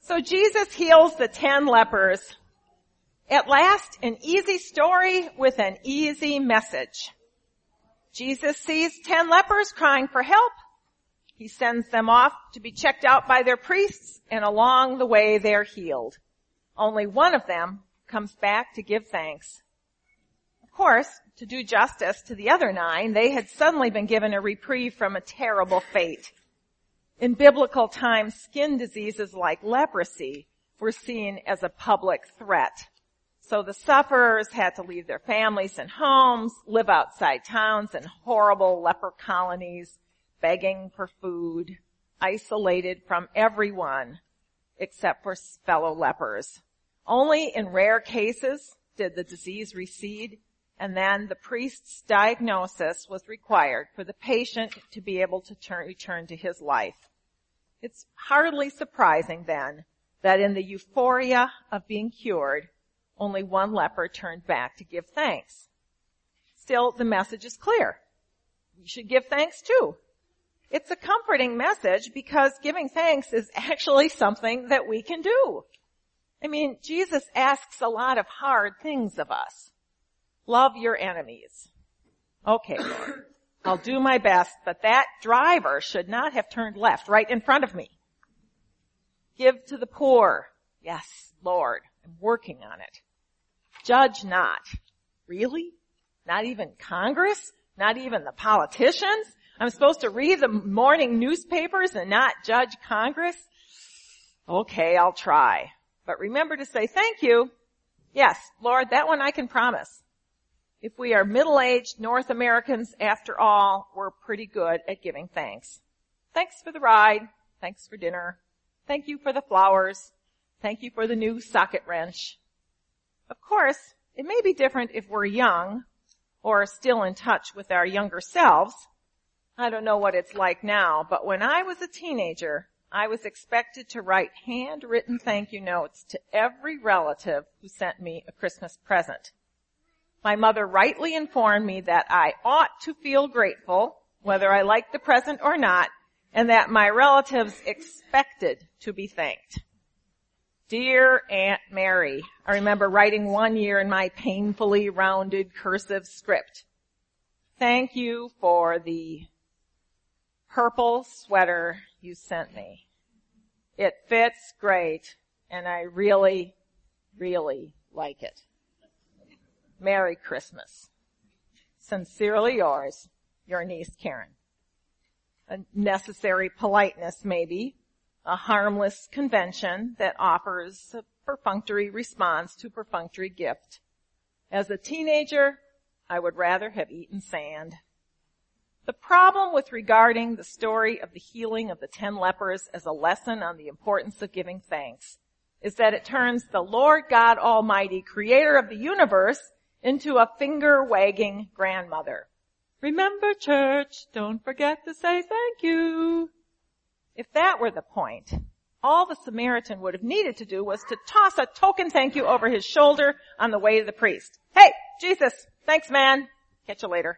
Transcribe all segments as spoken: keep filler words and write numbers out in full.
So Jesus heals the ten lepers. At last, an easy story with an easy message. Jesus sees ten lepers crying for help. He sends them off to be checked out by their priests, and along the way they're healed. Only one of them comes back to give thanks. Of course, to do justice to the other nine, they had suddenly been given a reprieve from a terrible fate. In biblical times, skin diseases like leprosy were seen as a public threat. So the sufferers had to leave their families and homes, live outside towns in horrible leper colonies, begging for food, isolated from everyone except for fellow lepers. Only in rare cases did the disease recede, and then the priest's diagnosis was required for the patient to be able to turn, return to his life. It's hardly surprising then that in the euphoria of being cured, only one leper turned back to give thanks. Still, the message is clear. We should give thanks too. It's a comforting message because giving thanks is actually something that we can do. I mean, Jesus asks a lot of hard things of us. Love your enemies. Okay, Lord, I'll do my best, but that driver should not have turned left right in front of me. Give to the poor. Yes, Lord, I'm working on it. Judge not. Really? Not even Congress? Not even the politicians? I'm supposed to read the morning newspapers and not judge Congress? Okay, I'll try. But remember to say thank you. Yes, Lord, that one I can promise. If we are middle-aged North Americans, after all, we're pretty good at giving thanks. Thanks for the ride. Thanks for dinner. Thank you for the flowers. Thank you for the new socket wrench. Of course, it may be different if we're young or still in touch with our younger selves. I don't know what it's like now, but when I was a teenager, I was expected to write handwritten thank you notes to every relative who sent me a Christmas present. My mother rightly informed me that I ought to feel grateful, whether I liked the present or not, and that my relatives expected to be thanked. Dear Aunt Mary, I remember writing one year in my painfully rounded cursive script. Thank you for the purple sweater you sent me. It fits great, and I really, really like it. Merry Christmas. Sincerely yours, your niece Karen. A necessary politeness, maybe. A harmless convention that offers a perfunctory response to a perfunctory gift. As a teenager, I would rather have eaten sand. The problem with regarding the story of the healing of the ten lepers as a lesson on the importance of giving thanks is that it turns the Lord God Almighty, creator of the universe, into a finger-wagging grandmother. Remember, church, don't forget to say thank you. If that were the point, all the Samaritan would have needed to do was to toss a token thank you over his shoulder on the way to the priest. Hey, Jesus, thanks man. Catch you later.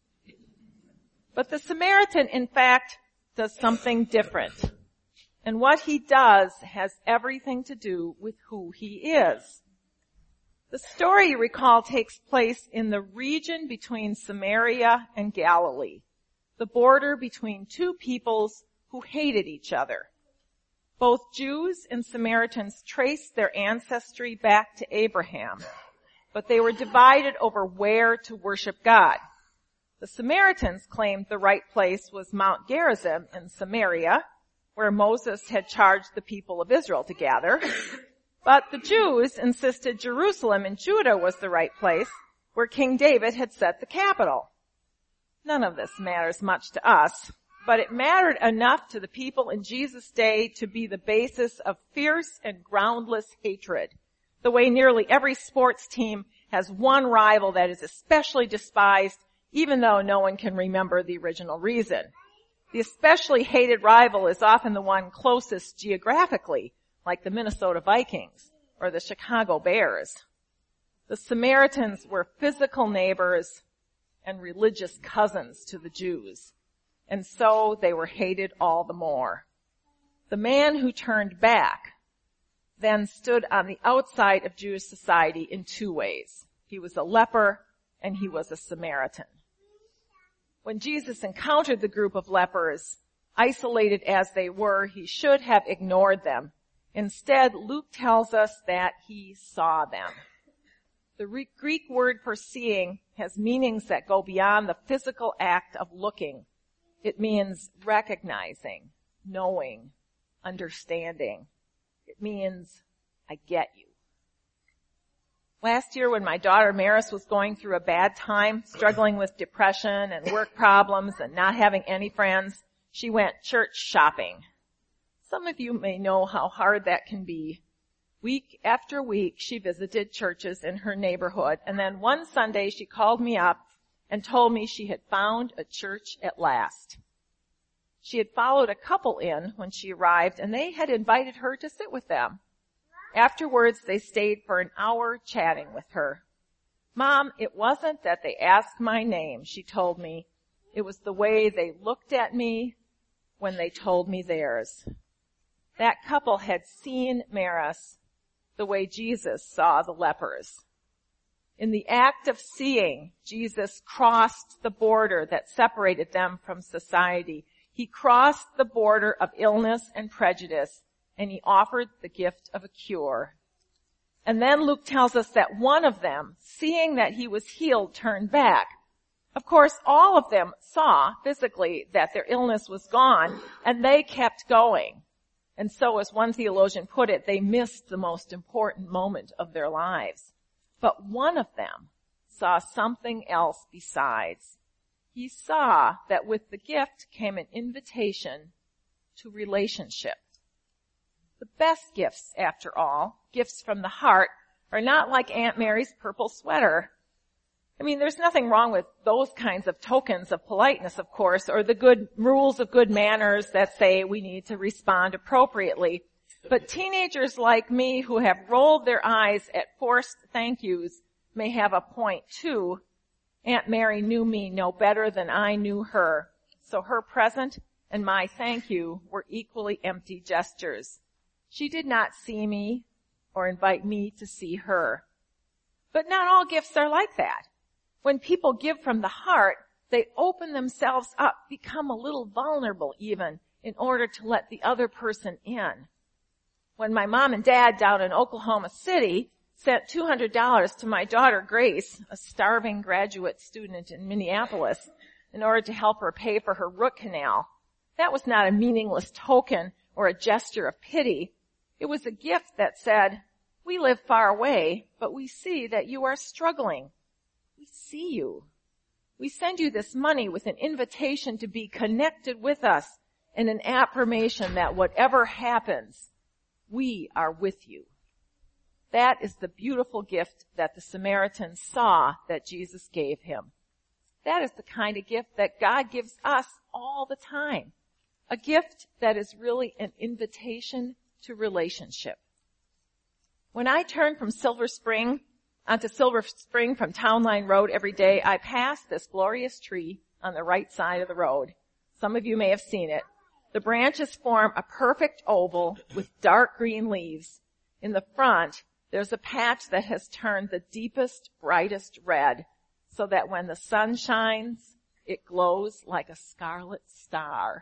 But the Samaritan, in fact, does something different. And what he does has everything to do with who he is. The story, you recall, takes place in the region between Samaria and Galilee, the border between two peoples who hated each other. Both Jews and Samaritans traced their ancestry back to Abraham, but they were divided over where to worship God. The Samaritans claimed the right place was Mount Gerizim in Samaria, where Moses had charged the people of Israel to gather. But the Jews insisted Jerusalem in Judah was the right place, where King David had set the capital. None of this matters much to us, but it mattered enough to the people in Jesus' day to be the basis of fierce and groundless hatred, the way nearly every sports team has one rival that is especially despised, even though no one can remember the original reason. The especially hated rival is often the one closest geographically, like the Minnesota Vikings or the Chicago Bears. The Samaritans were physical neighbors and religious cousins to the Jews, and so they were hated all the more. The man who turned back then stood on the outside of Jewish society in two ways. He was a leper and he was a Samaritan. When Jesus encountered the group of lepers, isolated as they were, he should have ignored them. Instead, Luke tells us that he saw them. The Greek word for seeing has meanings that go beyond the physical act of looking. It means recognizing, knowing, understanding. It means, I get you. Last year when my daughter Maris was going through a bad time, struggling with depression and work problems and not having any friends, she went church shopping. Some of you may know how hard that can be. Week after week, she visited churches in her neighborhood, and then one Sunday she called me up and told me she had found a church at last. She had followed a couple in when she arrived, and they had invited her to sit with them. Afterwards, they stayed for an hour chatting with her. Mom, it wasn't that they asked my name, she told me. It was the way they looked at me when they told me theirs. That couple had seen Maris the way Jesus saw the lepers. In the act of seeing, Jesus crossed the border that separated them from society. He crossed the border of illness and prejudice, and he offered the gift of a cure. And then Luke tells us that one of them, seeing that he was healed, turned back. Of course, all of them saw physically that their illness was gone, and they kept going. And so, as one theologian put it, they missed the most important moment of their lives. But one of them saw something else besides. He saw that with the gift came an invitation to relationship. The best gifts, after all, gifts from the heart, are not like Aunt Mary's purple sweater. I mean, there's nothing wrong with those kinds of tokens of politeness, of course, or the good rules of good manners that say we need to respond appropriately. But teenagers like me who have rolled their eyes at forced thank yous may have a point too. Aunt Mary knew me no better than I knew her, so her present and my thank you were equally empty gestures. She did not see me or invite me to see her. But not all gifts are like that. When people give from the heart, they open themselves up, become a little vulnerable even, in order to let the other person in. When my mom and dad down in Oklahoma City sent two hundred dollars to my daughter Grace, a starving graduate student in Minneapolis, in order to help her pay for her root canal, that was not a meaningless token or a gesture of pity. It was a gift that said, we live far away, but we see that you are struggling. We see you. We send you this money with an invitation to be connected with us and an affirmation that whatever happens, we are with you. That is the beautiful gift that the Samaritan saw that Jesus gave him. That is the kind of gift that God gives us all the time. A gift that is really an invitation to relationship. When I turn from Silver Spring onto Silver Spring from Town Line Road every day, I pass this glorious tree on the right side of the road. Some of you may have seen it. The branches form a perfect oval with dark green leaves. In the front, there's a patch that has turned the deepest, brightest red, so that when the sun shines, it glows like a scarlet star.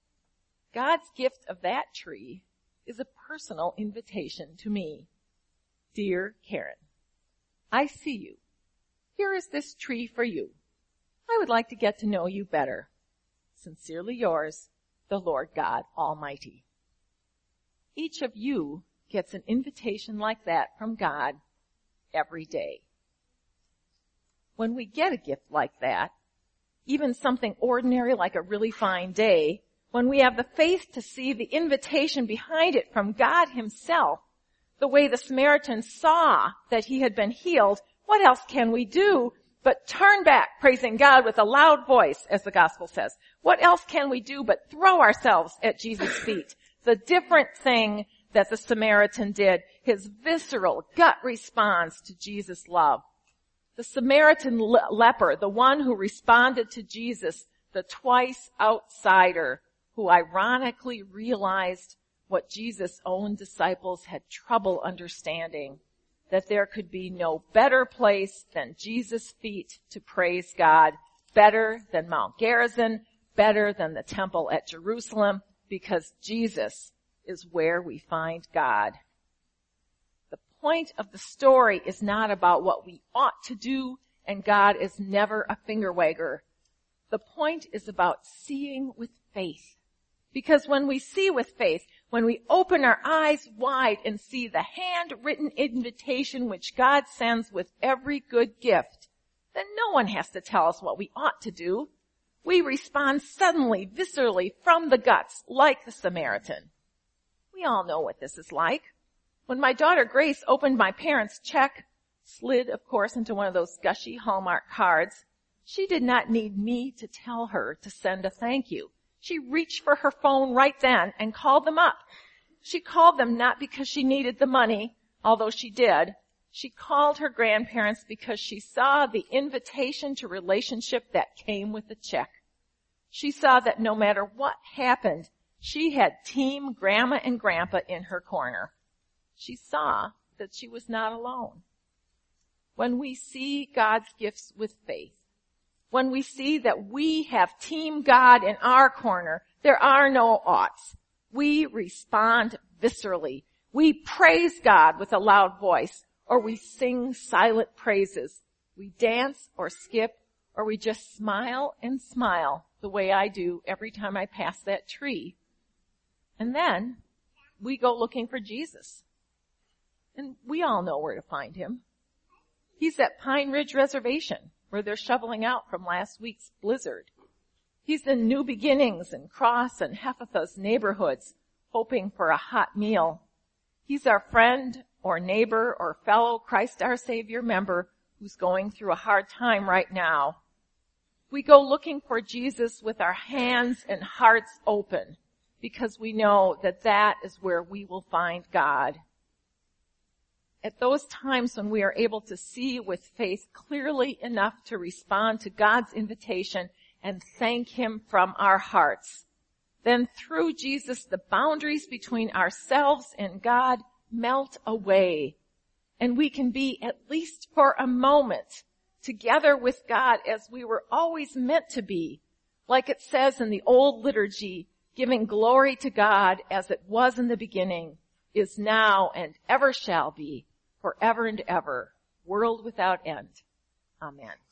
God's gift of that tree is a personal invitation to me. Dear Karen, I see you. Here is this tree for you. I would like to get to know you better. Sincerely yours, the Lord God Almighty. Each of you gets an invitation like that from God every day. When we get a gift like that, even something ordinary like a really fine day, when we have the faith to see the invitation behind it from God himself, the way the Samaritan saw that he had been healed, what else can we do but turn back, praising God with a loud voice, as the gospel says? What else can we do but throw ourselves at Jesus' feet? The different thing that the Samaritan did, his visceral gut response to Jesus' love. The Samaritan le- leper, the one who responded to Jesus, the twice outsider, who ironically realized what Jesus' own disciples had trouble understanding, that there could be no better place than Jesus' feet to praise God, better than Mount Gerizim, better than the temple at Jerusalem, because Jesus is where we find God. The point of the story is not about what we ought to do, and God is never a finger wagger. The point is about seeing with faith. Because when we see with faith, when we open our eyes wide and see the handwritten invitation which God sends with every good gift, then no one has to tell us what we ought to do. We respond suddenly, viscerally, from the guts, like the Samaritan. We all know what this is like. When my daughter Grace opened my parents' check, slid, of course, into one of those gushy Hallmark cards, she did not need me to tell her to send a thank you. She reached for her phone right then and called them up. She called them not because she needed the money, although she did. She called her grandparents because she saw the invitation to relationship that came with the check. She saw that no matter what happened, she had Team Grandma and Grandpa in her corner. She saw that she was not alone. When we see God's gifts with faith, when we see that we have Team God in our corner, there are no oughts. We respond viscerally. We praise God with a loud voice, or we sing silent praises. We dance or skip, or we just smile and smile the way I do every time I pass that tree. And then we go looking for Jesus. And we all know where to find him. He's at Pine Ridge Reservation, where they're shoveling out from last week's blizzard. He's in New Beginnings and Cross and Hephatha's neighborhoods, hoping for a hot meal. He's our friend or neighbor or fellow Christ our Savior member who's going through a hard time right now. We go looking for Jesus with our hands and hearts open, because we know that that is where we will find God. At those times when we are able to see with faith clearly enough to respond to God's invitation and thank him from our hearts, then through Jesus the boundaries between ourselves and God melt away, and we can be, at least for a moment, together with God as we were always meant to be, like it says in the old liturgy, giving glory to God as it was in the beginning, is now, and ever shall be, forever and ever, world without end. Amen.